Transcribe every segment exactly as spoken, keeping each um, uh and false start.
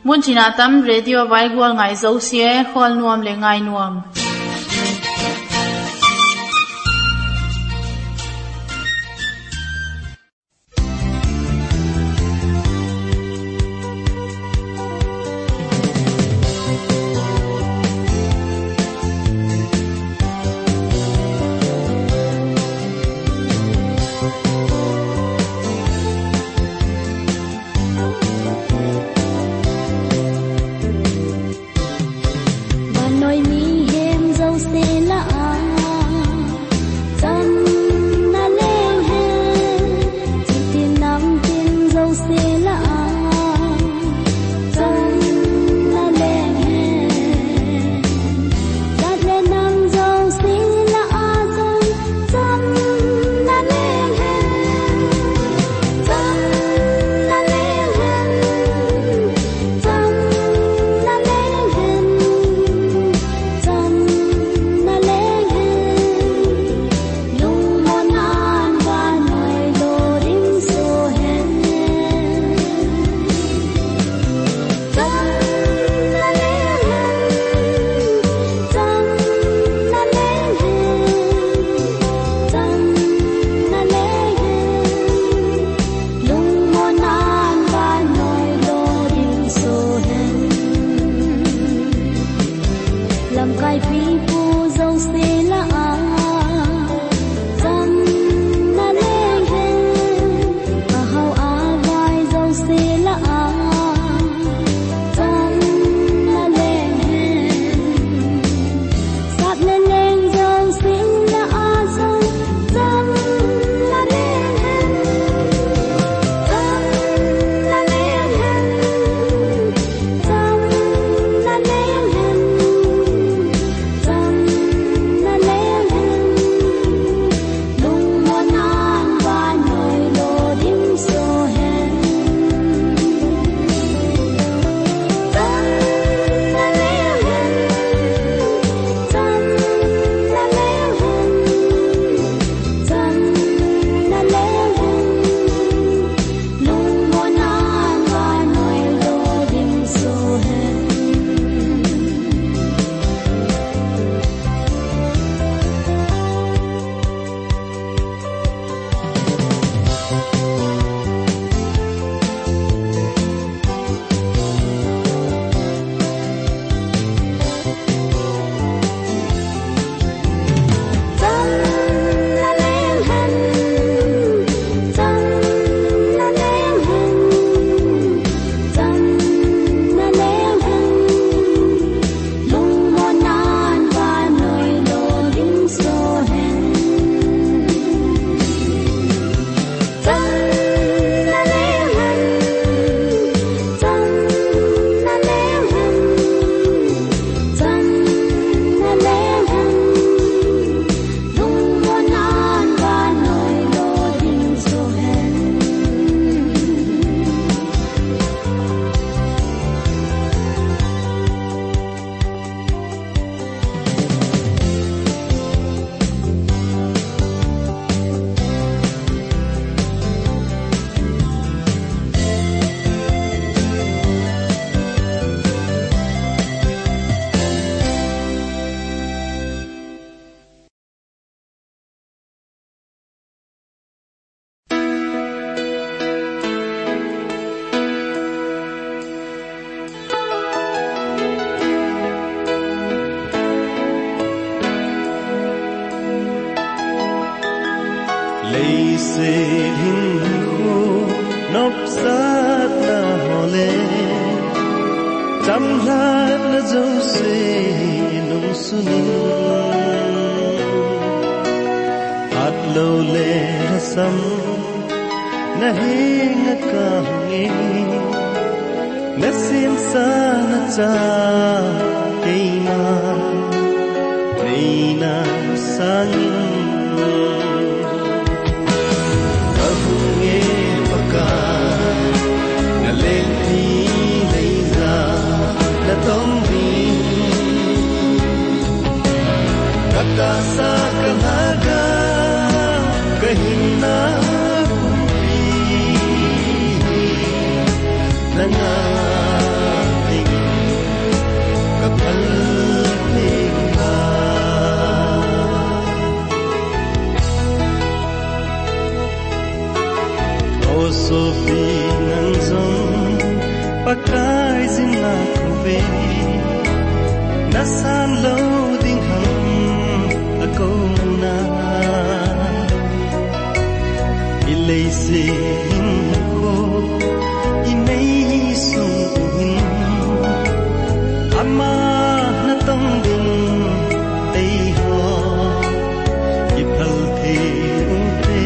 mun china tam radio vai gwal ngai zo sie khol nuam le ngai nuam lấy se hình khô nóc sát na hole chăm lát na dấu se nung sunin hạt lâu le sam na hing ka nge na sim sa na cha keina neina sangin Kata sa kalaga kahina kumpi nanga gai zin na kuve na san lo ding hang a ko na ilay se hin ko inay sung hin ama na tong ding tay ho ipal the ung te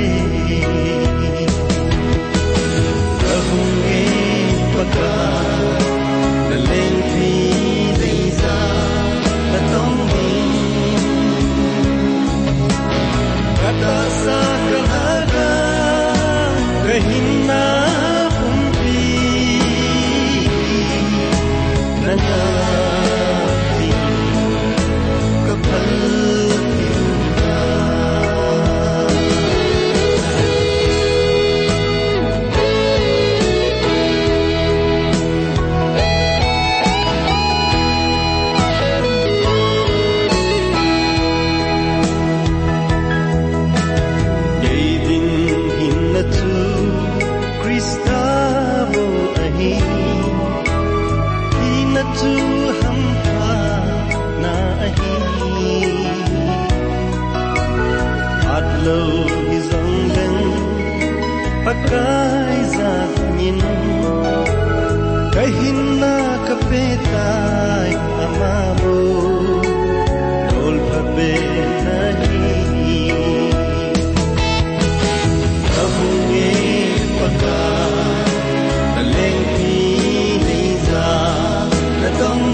rahung e paka na leng phi dei za na tong ding kata sa kalaga kahina pumpi nanga pakai zamin kahina kapetai amamo dol pabe nahi abunge paka daleng pi leiza natong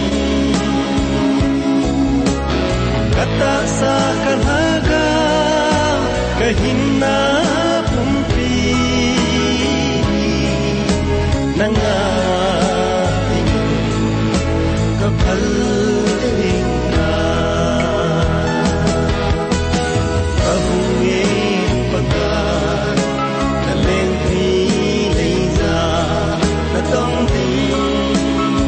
kata sa kalhaga kahina nanga kapal tingna abunge pagka daleng pi leiza natong ting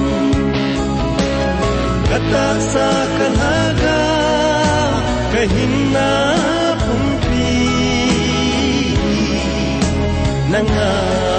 kata sa kalhaga kahina pumpi nanga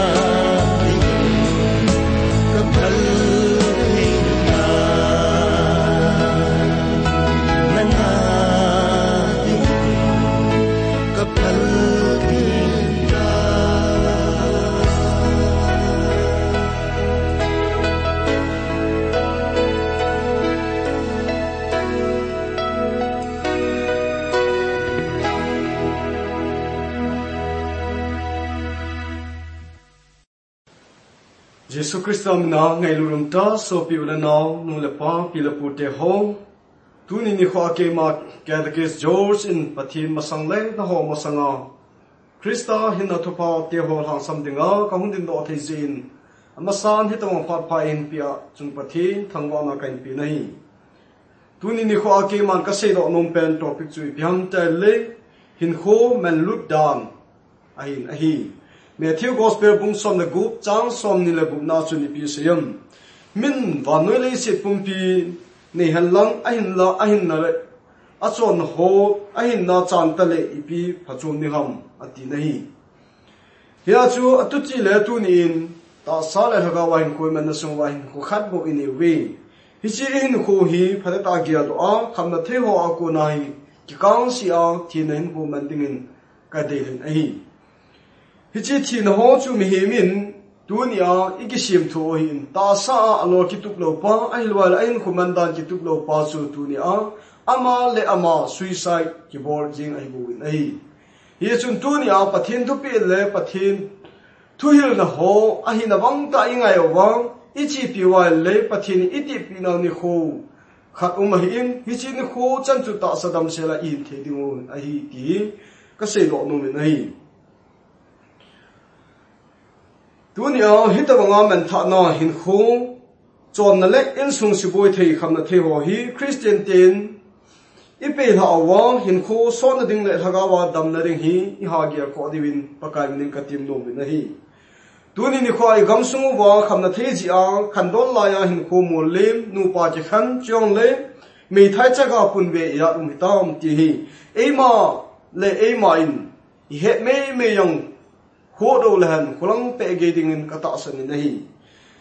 Yesu Kristo na ngai lurum ta so pi ula now nu le pa pi le pute ho tu ni ni kho ke ma Catechist George in pathin masang le na ho masanga Krista hin na thu pa te ho hang sam dinga ka hun din do thei zin amasan hi tong pa pa in pia chung pathin thangwa na kain pi nahi tu ni ni kho ke man ka se do nom pen topic chui biam ta le hin kho man lut dan ahin ahi Matthew Gospel bung som na gup chang som ni le bu na chu ni pi siam min wa noi le se pum pi nei han lang a hin la a hin na le a chon ho a hin na chan ta le i pi phachum ni ham ati nahi hia chu atu chi le tu ni in ta sa le ga wa hin ko man na sung wa hin ko khat bo in we hi chi hin ko hi phata ta gya do a kham na the ho a ko na hi ki kang si a thi na hin ko man ding in ka de hin ai Hichi thi na ho chu mi he min dunia ikisim tho hin ta sa alo ki tup lo pa ai lwal ain khumandan ki tup lo pa chu dunia ama le ama suicide ki bor jing ai bu in ai ye chun dunia pathin tu pi le pathin thu hil na ho a hi na wang ta ingai wang ichi pi wa le pathin iti pi na ni kho khat um hi in hichi ni kho chan chu ta sadam se la in the ding ai ti ka se lo no min ai Dunia hita wanga man tha na hin khu chon na le in sung si boy thei kham na thei ho hi Christian tin ipe tha awa hin khu so na ding le thaga wa dam na ring hi i ha gya ko diwin pakai ning ka tim no mi na hi tuni ni khoi gam sung wa kham na thei ji a khan don la ya hin khu mo lem nu pa ji khan chong le mi thai cha ga pun ve ya um tam ti hi e ma le e ma in i he me me yang Ho do lan kulang pe ge ding in kata san ni nahi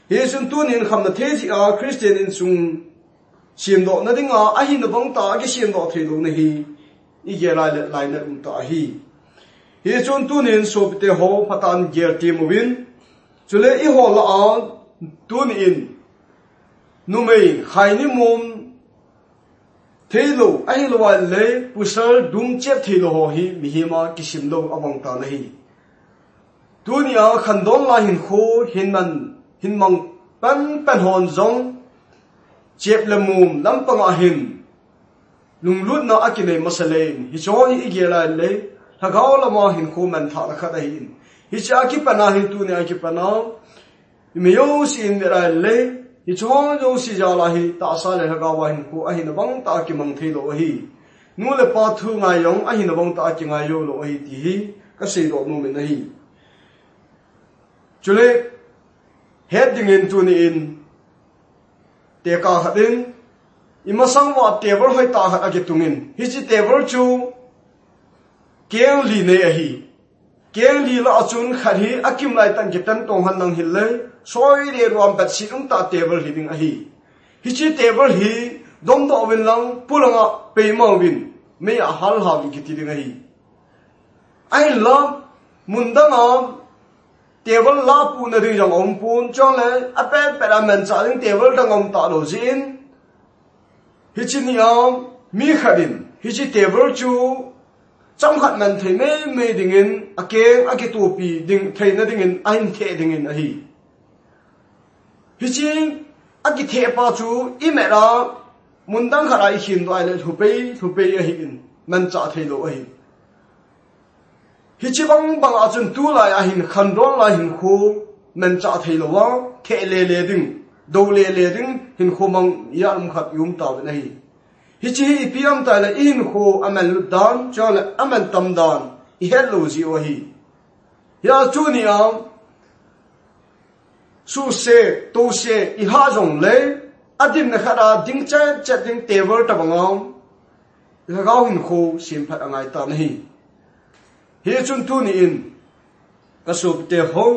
he sun tu nin kham na the ji a Christian in sung sim do na ding a a hi na bang ta ki sim do the lo na hi i ge lai lai na um ta hi he chun tu nin so te ho phatan ger ti movin chule i ho la a tu nin nu mei khai ni mum thelo ai lo wa le pusal dum chep thelo ho hi mi hi ma ki sim lo awang ta na hi dunia khandon la hin kho hin man hin mang pan pan hon zong chep le mum lam pang a hin lung lut na akine masalen hi cho hi igela le thagaw la ma hin kho man tha kha da hin hi cha ki pana hin tu ne ki pana mi yo sin ra le hi cho jo si ja la hi ta sa le thagaw wa hin kho a hin bang ta ki mang the lo hi nu le pa thu nga yong a hin bang ta ki nga yo lo hi ti hi ka se lo nu me na hi chule heading into ni in te ka hadin imasang wa table hoi ta hat agitungin hi chi table chu keng li ne a hi keng li la achun khari akim lai tan gitan tong han nang hil le soi re rom bat si ung ta table hi ding a hi hi chi table hi dom do win lang pulanga pe ma win me a hal ha bi kiti ding a hi I love mundanga table la pu na ri jong om pun chong le ape pera men cha ling table dang om ta lo jin hi chi ni am mi khadin hi chi table chu chang khat man thei me me ding in akeng akitu pi ding thei na ding in ain the ding in a hi hi chi aki the pa chu i me ra mundang khara i hin do ai le thu pe thu pe a hi in man cha thei lo a hi hi chi bang bang a chun tu lai a hin khan ron lai hin khu men cha thei lo wa the le le ding do le le ding hin khu mang ya um khat yum ta na hi hi chi i piam ta la in khu amal lu dan cho la aman tam dan i het lo ji o hi ya chu ni am su se to se i ha jong le adim na khara ding cha cha ding table ta bangam la gao hin khu sim phat angai ta na hi he chun tu ni in kasup te hong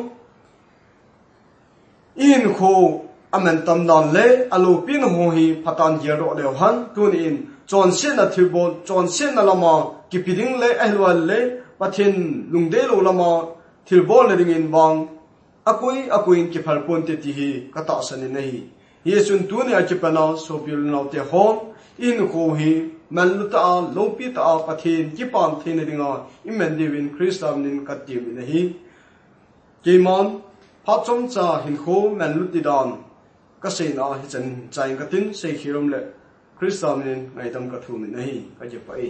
in kho aman tam dan le alo pin ho hi phatan yer ro le han tu ni in chon sen na thibo chon sen na lama ki piding le ahlwal le pathin lungde lo lama thilbo le ding in bang akoi akoi ki phal pon te ti hi kata san ni hi ye chun tu ni a ki pana so pil nau te hong in kho hi manluta lopi ta pathin ki pan thin ringa imen divin Christam nin katim ni hi kimon phachom cha hin kho manluti dan ka se na hi chan chai ka tin se khirom le Christam nin ngai tam ka thu ni hi ka je pai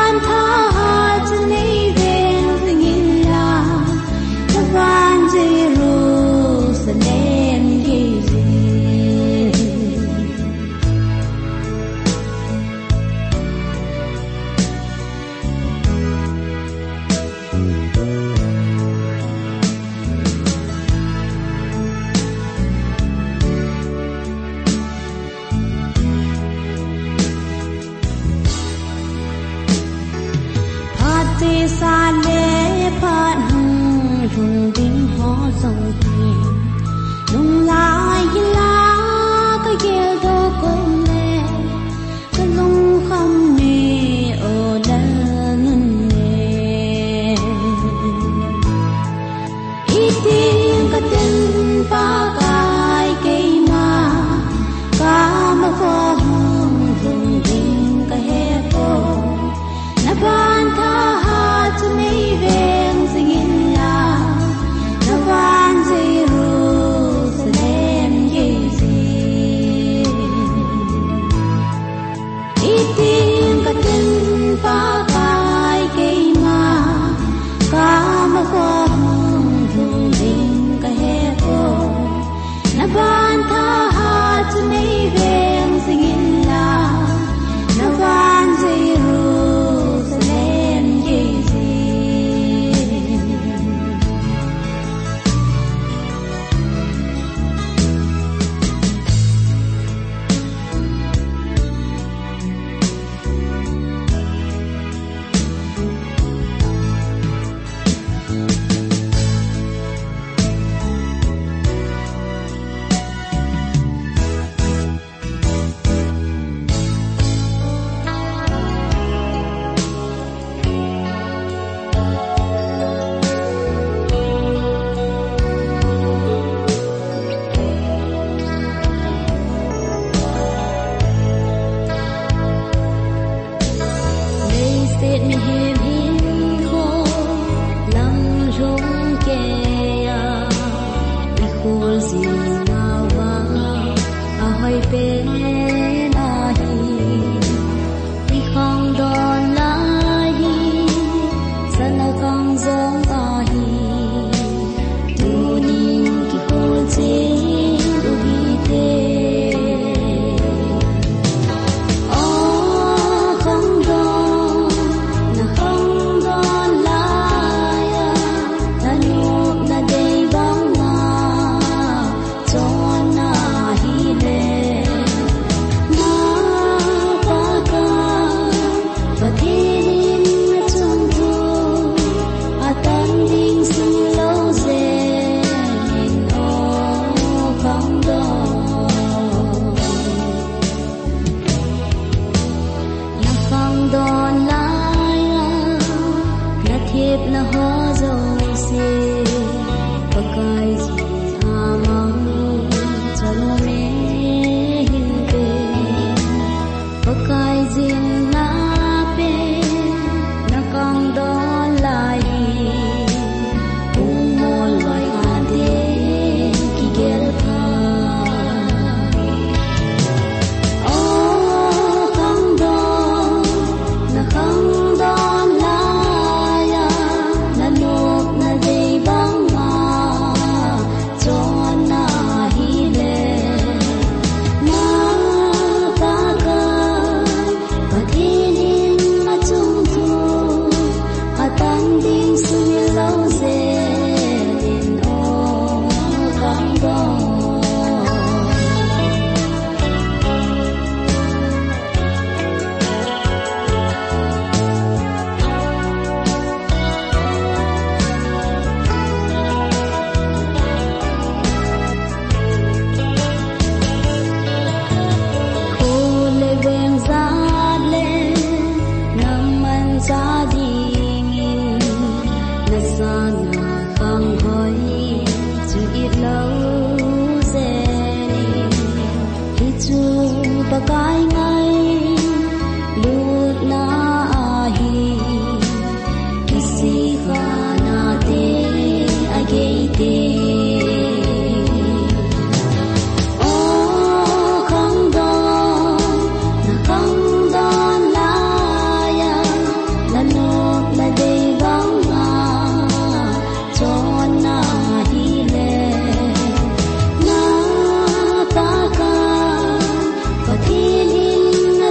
One, two, Patilin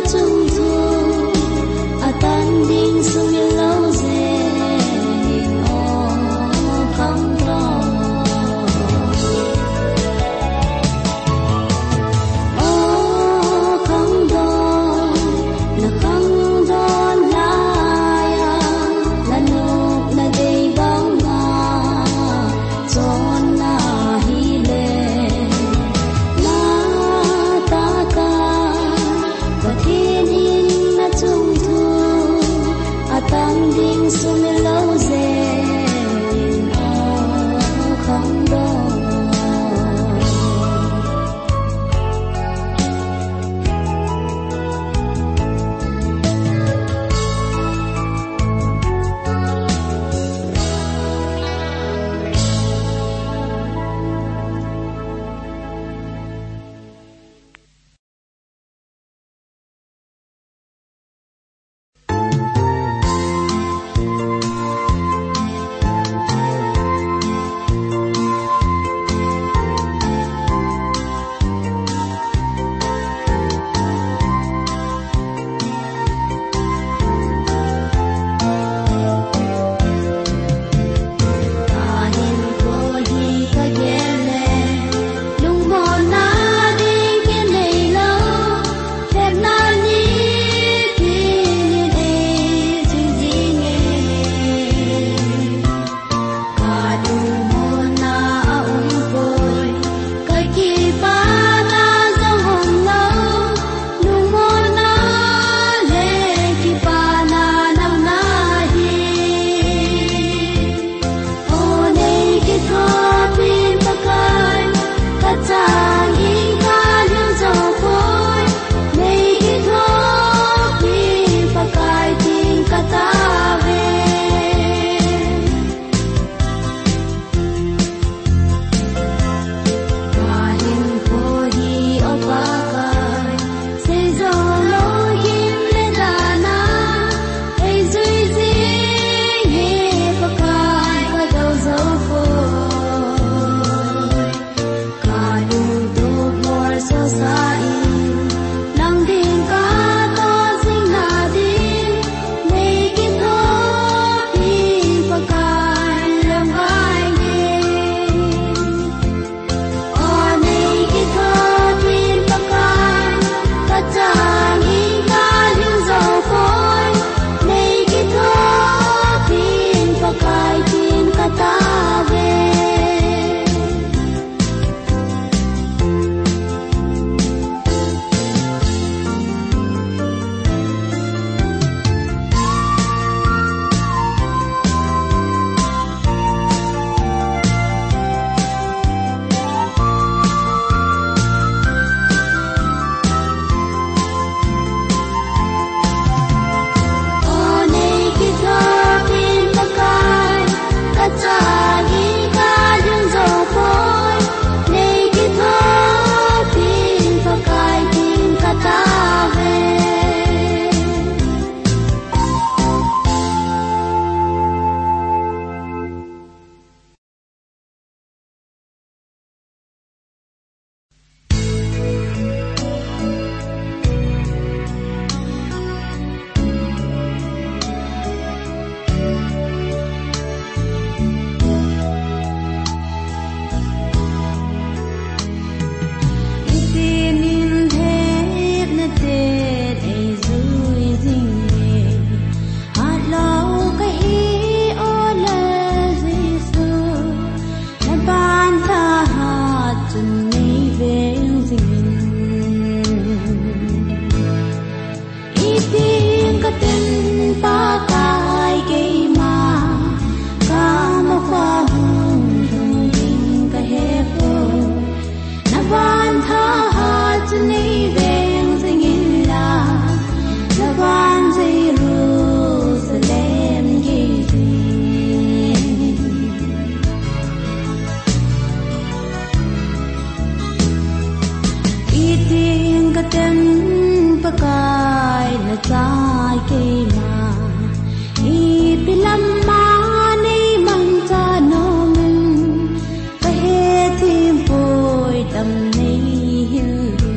Iting katem pakai na chai ke ma ipilam ma nei mang cha nom pa he tim poi tam nei hil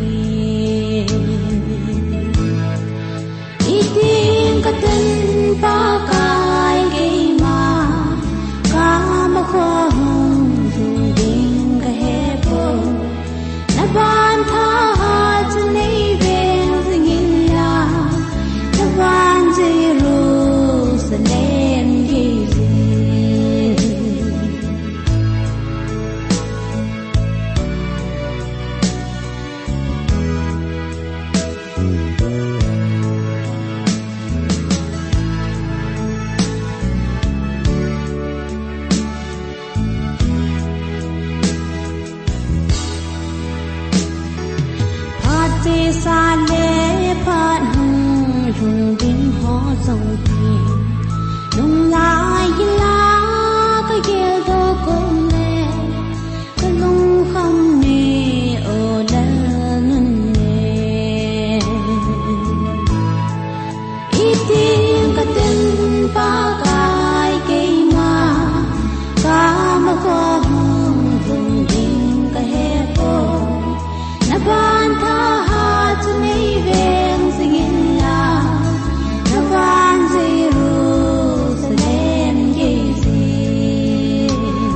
iting katem pakai ke ma ka ma kho hung du ding ka he po na ban tha sa lê phan hùng hùng đinh ho dòng tiền nung lại la cái kia đâu cũng lê cái lung không nề ở đơn nề ít tiếng cái tên ba cái cây mà cá mà có hùng hùng đinh cái hè cô na ban tha Nei veng singin la na van Jerusalem gezi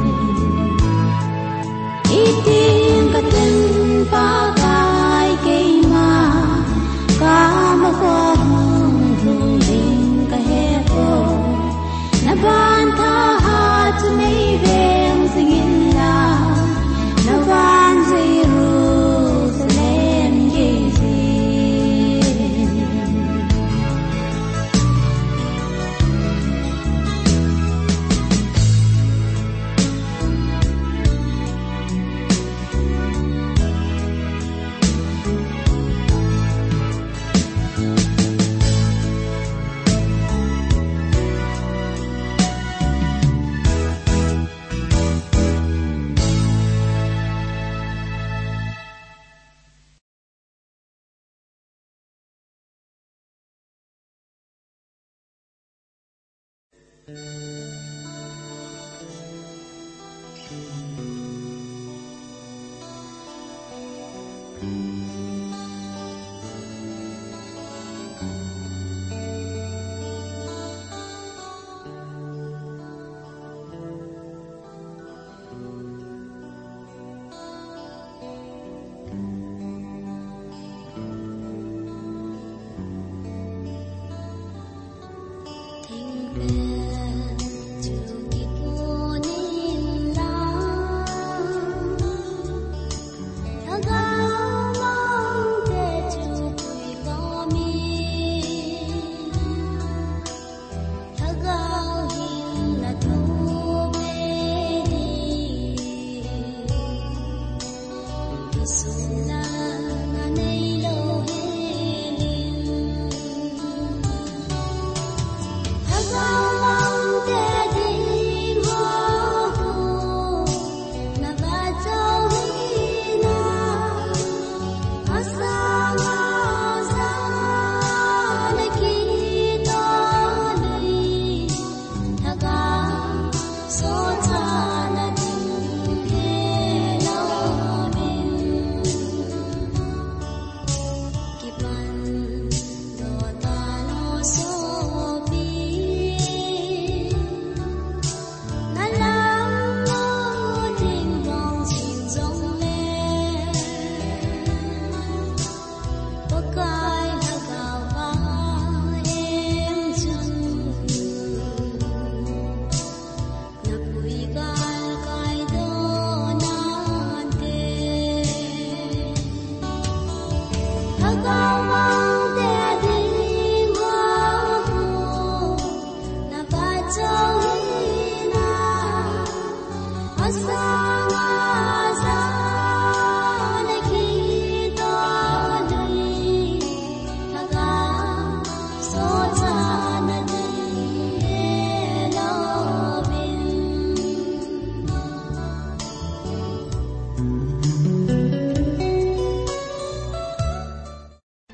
iting katen pa kai kei ma ka ma ko hung hung ding ka he ko na van tha ha nei veng singin la na van Jerusalem gezi Go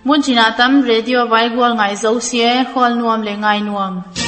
mun china tam radio vai gwal ngai zo sie khol nuam le ngai nuam